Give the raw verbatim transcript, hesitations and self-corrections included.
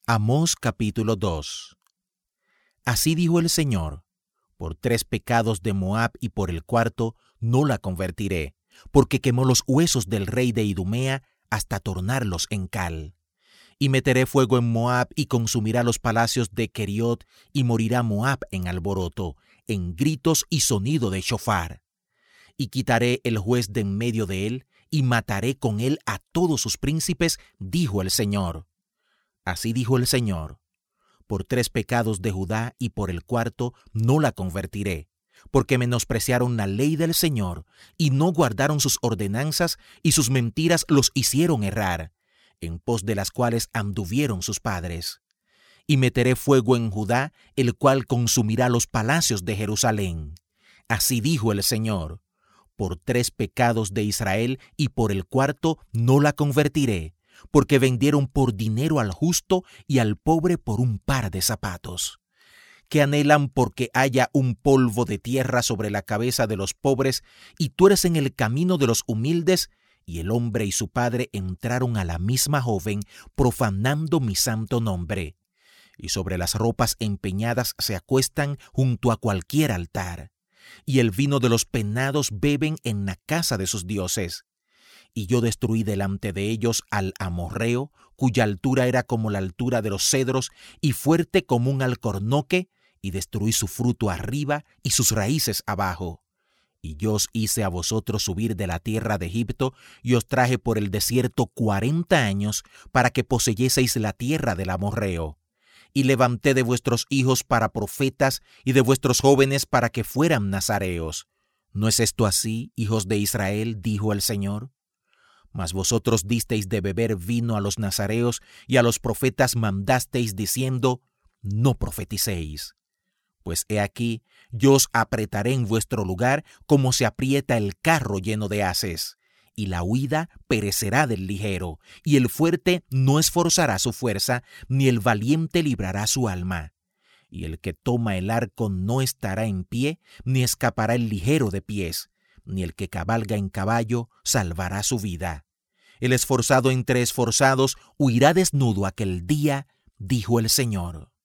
Amós capítulo dos. Así dijo el Señor: por tres pecados de Moab y por el cuarto no la convertiré, porque quemó los huesos del rey de Idumea hasta tornarlos en cal. Y meteré fuego en Moab y consumirá los palacios de Keriot, y morirá Moab en alboroto, en gritos y sonido de shofar. Y quitaré el juez de en medio de él, y mataré con él a todos sus príncipes, dijo el Señor. Así dijo el Señor: por tres pecados de Judá y por el cuarto no la convertiré, porque menospreciaron la ley del Señor, y no guardaron sus ordenanzas, y sus mentiras los hicieron errar, en pos de las cuales anduvieron sus padres. Y meteré fuego en Judá, el cual consumirá los palacios de Jerusalén. Así dijo el Señor: por tres pecados de Israel y por el cuarto no la convertiré, porque vendieron por dinero al justo y al pobre por un par de zapatos. Que anhelan porque haya un polvo de tierra sobre la cabeza de los pobres, y tuercen el camino de los humildes, y el hombre y su padre entraron a la misma joven, profanando mi santo nombre. Y sobre las ropas empeñadas se acuestan junto a cualquier altar. Y el vino de los penados beben en la casa de sus dioses. Y yo destruí delante de ellos al amorreo, cuya altura era como la altura de los cedros, y fuerte como un alcornoque, y destruí su fruto arriba y sus raíces abajo. Y yo os hice a vosotros subir de la tierra de Egipto, y os traje por el desierto cuarenta años, para que poseyeseis la tierra del amorreo. Y levanté de vuestros hijos para profetas, y de vuestros jóvenes para que fueran nazareos. ¿No es esto así, hijos de Israel?, dijo el Señor. Mas vosotros disteis de beber vino a los nazareos, y a los profetas mandasteis diciendo: no profeticéis. Pues he aquí, yo os apretaré en vuestro lugar como se aprieta el carro lleno de haces, y la huida perecerá del ligero, y el fuerte no esforzará su fuerza, ni el valiente librará su alma. Y el que toma el arco no estará en pie, ni escapará el ligero de pies, ni el que cabalga en caballo salvará su vida. El esforzado entre esforzados huirá desnudo aquel día, dijo el Señor.